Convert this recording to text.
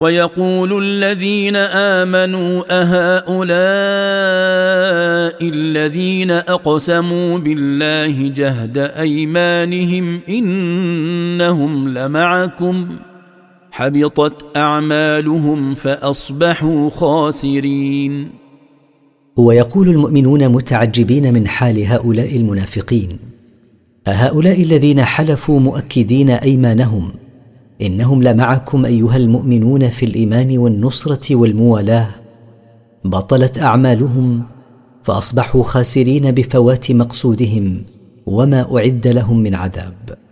ويقول الذين آمنوا أهؤلاء الذين أقسموا بالله جهد أيمانهم إنهم لمعكم حبطت أعمالهم فأصبحوا خاسرين. ويقول المؤمنون متعجبين من حال هؤلاء المنافقين: أهؤلاء الذين حلفوا مؤكدين أيمانهم إنهم لمعكم أيها المؤمنون في الإيمان والنصرة والموالاة بطلت أعمالهم فأصبحوا خاسرين بفوات مقصودهم وما أعد لهم من عذاب.